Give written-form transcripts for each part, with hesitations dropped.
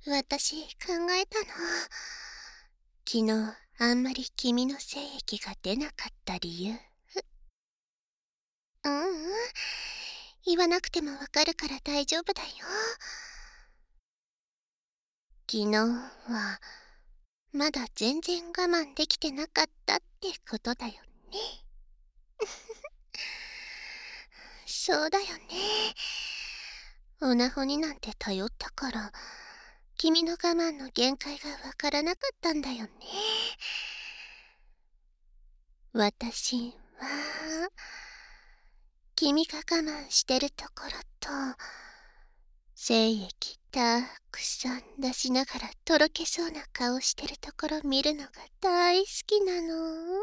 私考えたの。昨日あんまり君の精液が出なかった理由。ううん。言わなくてもわかるから大丈夫だよ。昨日はまだ全然我慢できてなかったってことだよね。そうだよね。オナホになんて頼ったから君の我慢の限界がわからなかったんだよね。私は君が我慢してるところと精液たくさん出しながらとろけそうな顔してるところ見るのが大好きなの。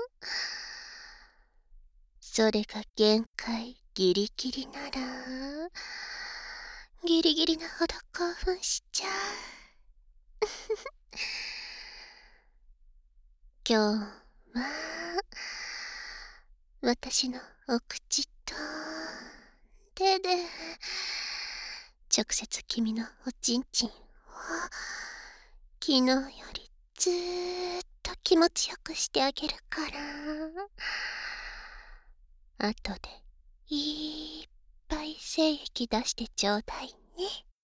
それが限界ギリギリならギリギリなほど興奮しちゃう。今日は私のお口と手で直接君のおちんちんを昨日よりずーっと気持ちよくしてあげるから後でいっぱい精液出してちょうだいね。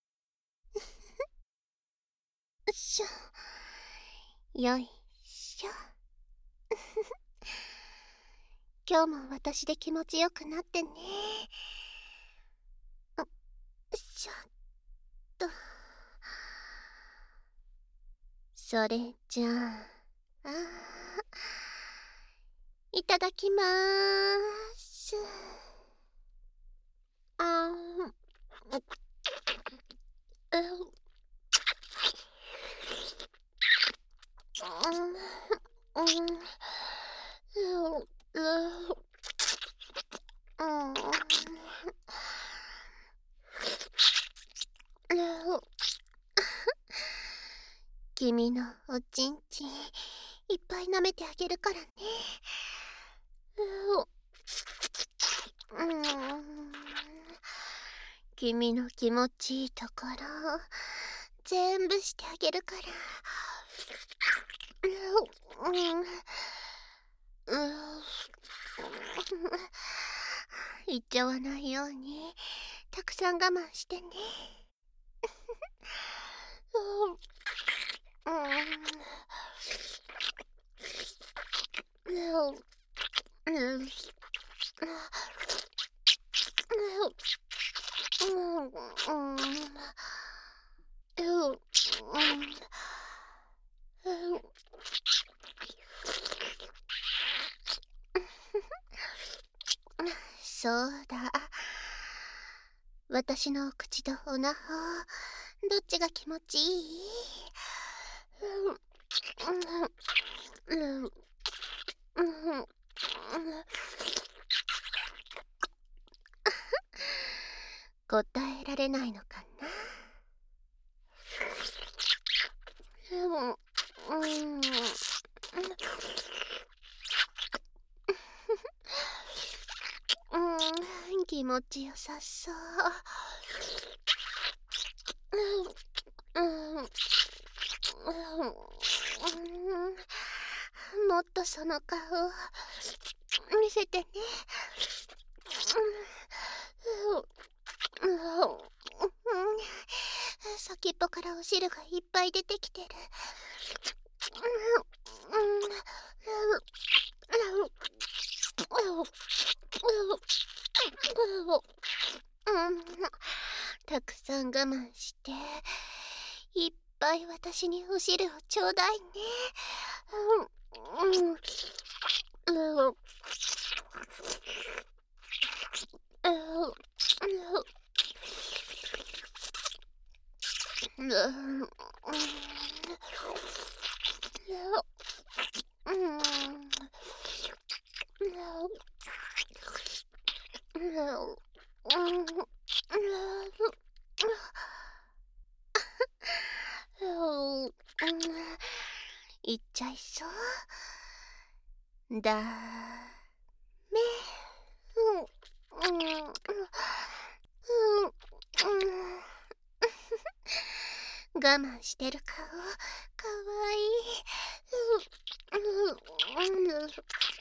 しょよいしょ。今日も私で気持ちよくなってね。しょっと。それじゃあ、いただきまーす。あー、君のおちんちんいっぱい舐めてあげるからね。君の気持ちいいところ全部してあげるから。言っちゃわないようにたくさん我慢してね。そうだ。私のお口とオナホどっちが気持ちいい？答えられないのかな。気持ちよさそう。もっとその顔見せてね。先っぽからお汁がいっぱい出てきてる。たくさん我慢していっぱい私にお汁をちょうだいね。いっちゃいそう。だめ。 我慢してる顔、かわいい。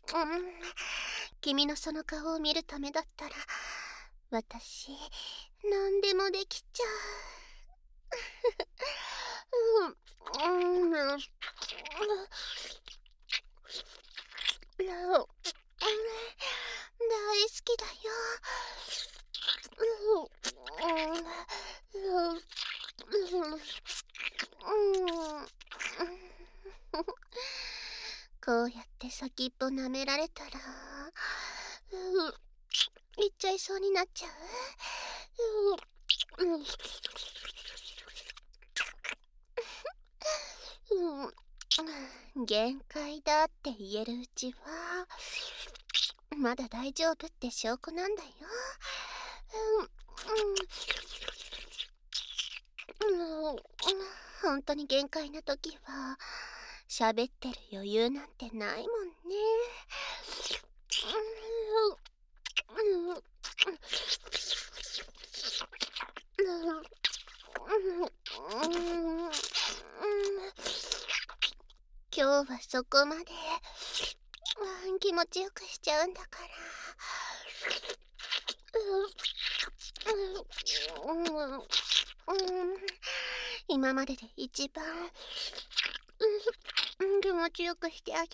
君のその顔を見るためだったら、私、何でもできちゃう。大好きだよ。こうやって先っぽ舐められたら、いっちゃいそうになっちゃう。限界だって言えるうちはまだ大丈夫って証拠なんだよ。本当に限界な時は喋ってる余裕なんてないもんね。今日はそこまで気持ちよくしちゃうんだから。今までで一番気持ちよくしてあげる。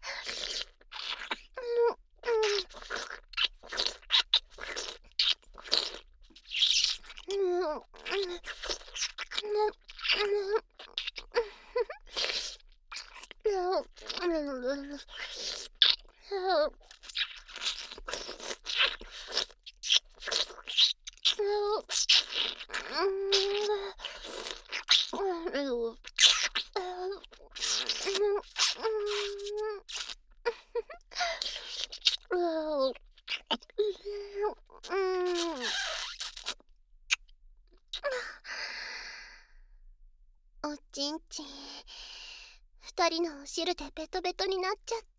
おちんちん、二人のお汁でベトベトになっちゃった。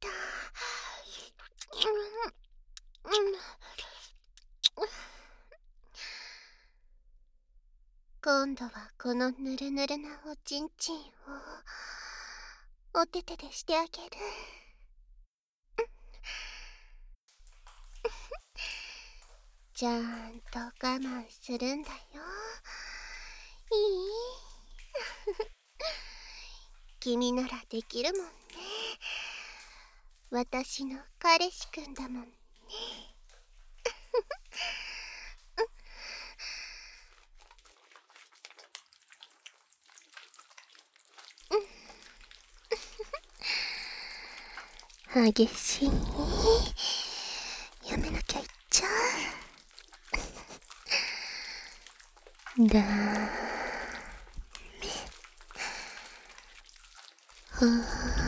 今度はこのぬるぬるなおちんちんをお手手でしてあげる。ちゃんと我慢するんだよ。いい？君ならできるもんね。私の彼氏くんだもんね。激しい。やめなきゃいっちゃう。だめ。ほら、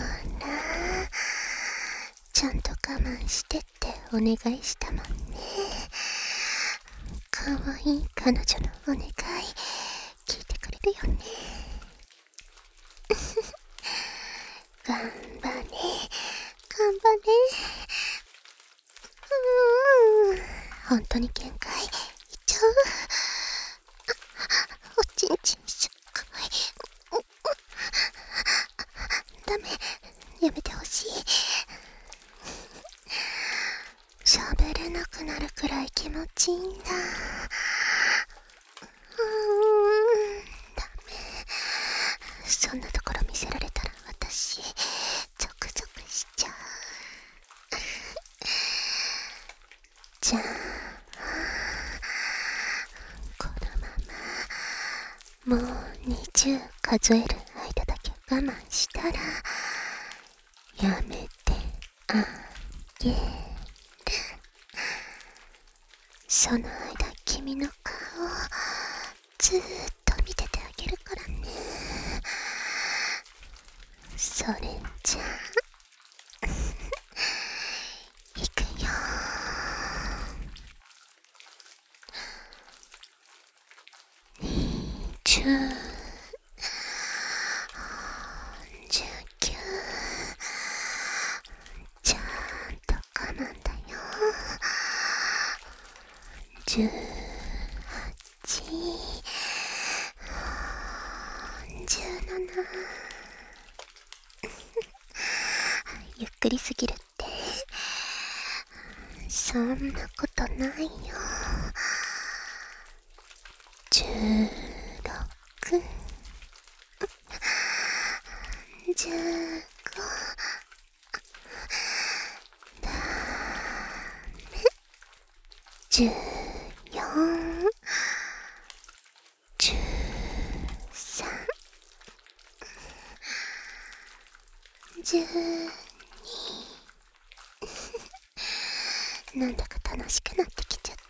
ちゃんと我慢してってお願いしたもんね。かわいい彼女のお願い聞いてくれるよね。頑張れ、頑張れ。本当に限界いっちゃう。おちんちんすっごい。ダメ、やめてほしい。喋れなくなるくらい気持ちいいんだ。ダメ。そんなところ見せられたら私ゾクゾクしちゃう。じゃあこのままもう20数える間だけ我慢したらやめてあげる。その間君の顔ずーっと見ててあげるからね。それじゃあいくよ。20、19、ちゃんと我慢だよ。18、 17。ゆっくりすぎるって。そんなことないよ。16、15。ダメ。14、13、12。なんだか楽しくなってきちゃった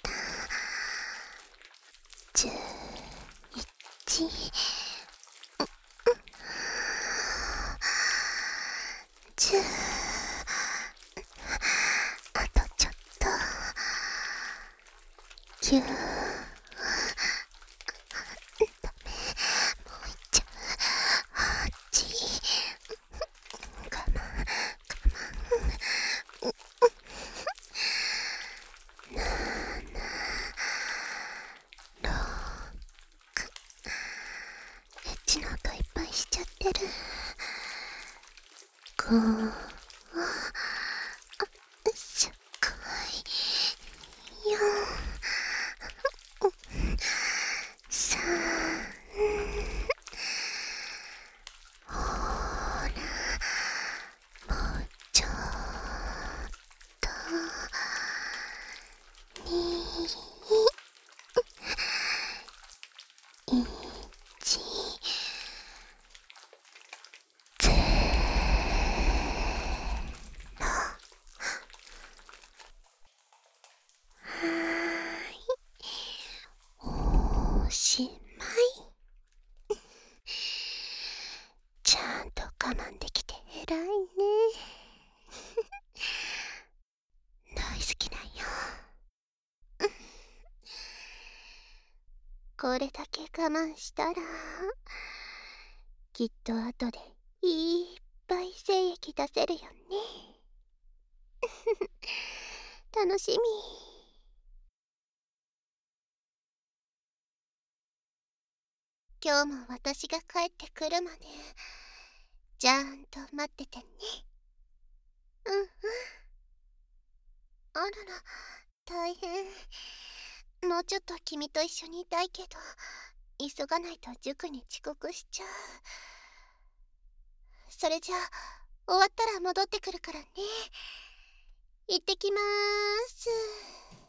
。11、10。あとちょっと。9。ダメ。もういっちゃう。8。我慢。7、6。エッチな音いっぱいしちゃってる。5。すっごい。4。3。ほら、もうちょっと。2、1、0。はーい、おしまい。ちゃんと我慢できて偉いね。大好きだよ。これだけ我慢したら、きっと後でいっぱい精液出せるよね。楽しみ。今日も私が帰ってくるまでちゃんと待っててね。うんうん。あらら、大変。もうちょっと君と一緒にいたいけど、急がないと塾に遅刻しちゃう。それじゃあ終わったら戻ってくるからね。行ってきまーす。